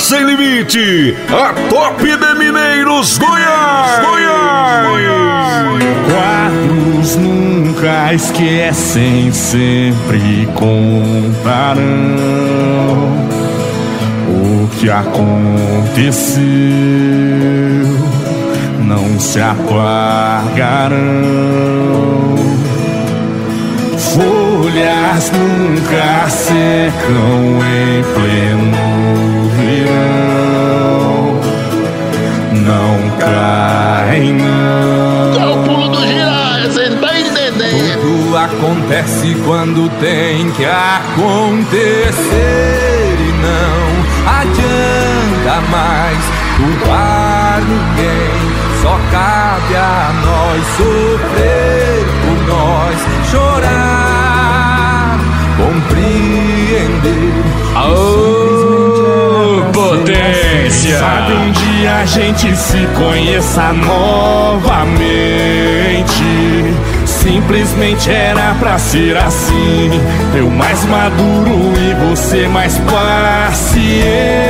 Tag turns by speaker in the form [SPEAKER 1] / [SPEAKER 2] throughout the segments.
[SPEAKER 1] Sem Limite, a top de Mineiros, Goiás.
[SPEAKER 2] Quadros nunca esquecem, sempre contarão o que aconteceu, não se apagarão. Folhas nunca secam em pleno verão, não caem não.
[SPEAKER 3] É o pulo do girar, você tá entendendo?
[SPEAKER 2] Tudo acontece quando tem que acontecer e não adianta mais culpar ninguém. Só cabe a nós sofrer por nós, chorar, compreender.
[SPEAKER 4] Oh, potência!
[SPEAKER 2] Sabe, um dia a gente se conheça novamente. Simplesmente era pra ser assim. Eu mais maduro e você mais paciente.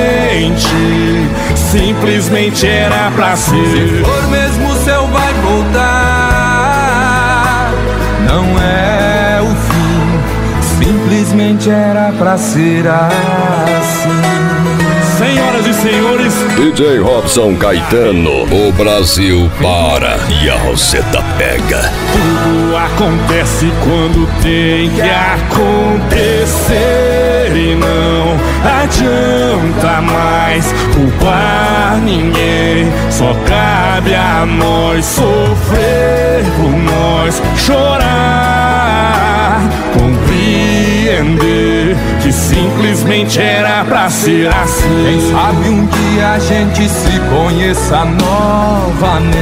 [SPEAKER 2] Simplesmente era pra ser. Se for mesmo o céu vai voltar, não é o fim. Simplesmente era pra ser assim. Senhoras e senhores,
[SPEAKER 1] DJ Robson Caetano, o Brasil para e a Roseta pega.
[SPEAKER 2] tudo acontece quando tem que acontecer e não adianta mais culpar ninguém. Só cabe a nós sofrer por nós, chorar, compreender que simplesmente era pra ser assim. Quem sabe um dia a gente se conheça novamente.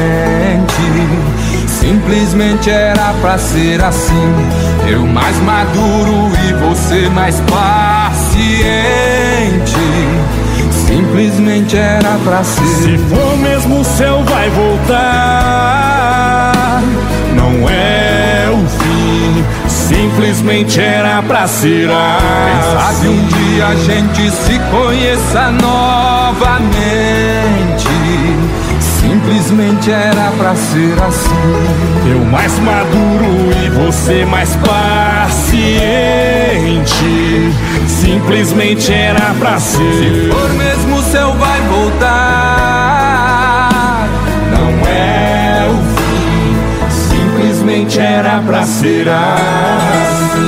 [SPEAKER 2] Simplesmente era pra ser assim. Eu mais maduro e você mais paciente. Simplesmente era pra ser. Se for mesmo o céu vai voltar, não é o fim. Simplesmente era pra ser assim. Quem sabe um dia a gente se conheça novamente. Simplesmente era pra ser assim. Eu mais maduro e você mais paciente. Simplesmente era pra ser. Se for mesmo o céu vai voltar, não é o fim. Simplesmente era pra ser assim.